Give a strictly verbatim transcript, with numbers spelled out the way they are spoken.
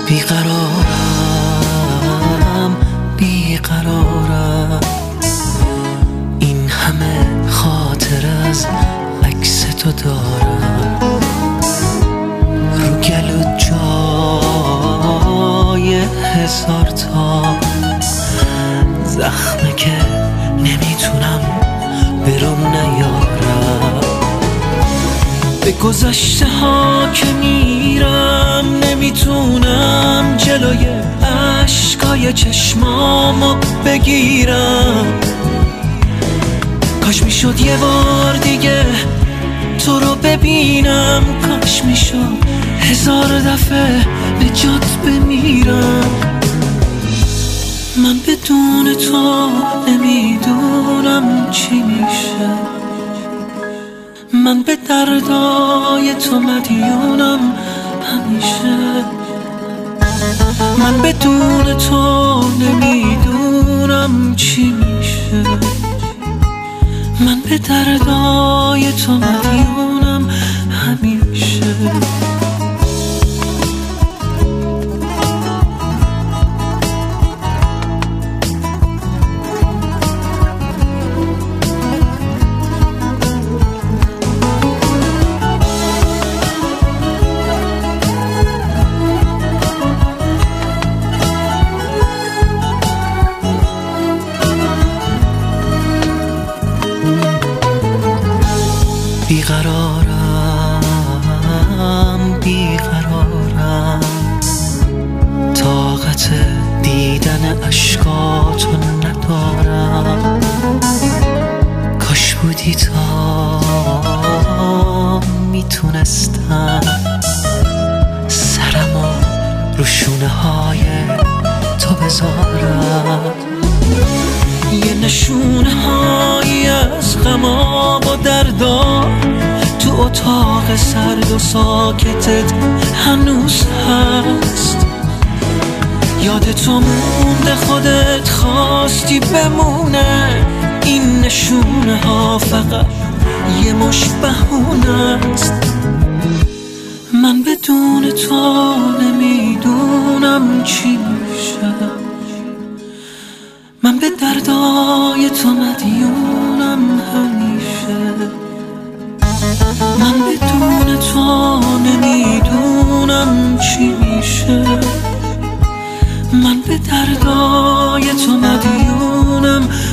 بیقرارم بیقرارم، این همه خاطر از عکس تو دارم، رو گلو جای هزار تا زخمه که نمیتونم برون نیارم. به گذشته ها که میرم نمیتونم جلوی عشقای چشمامو بگیرم. کاش میشد یه بار دیگه تو رو ببینم، کاش میشد هزار دفعه به جات بمیرم. من بدون تو نمیدونم چی میشه، من به دردای تو مدیونم همیشه. من بدون تو نمیدونم چی میشه، من به دردای تو مدیونم همیشه. بیقرارم بیقرارم، طاقت دیدن اشکاتو ندارم. کاش بودی تا میتونستم سرمو رو شونه های تو بذارم، یه نشونه هایی از غمام و دردا تو اتاق سرد و ساکتت هنوز هست. یاد تو مونده، خودت خواستی بمونه، این نشونه ها فقط یه مش بهونه است. من بدون تو نمیدونم چی میشه، من به دردای تو مدیونم همیشه. من بدون تو نمیدونم چی میشه، من به دردای تو مدیونم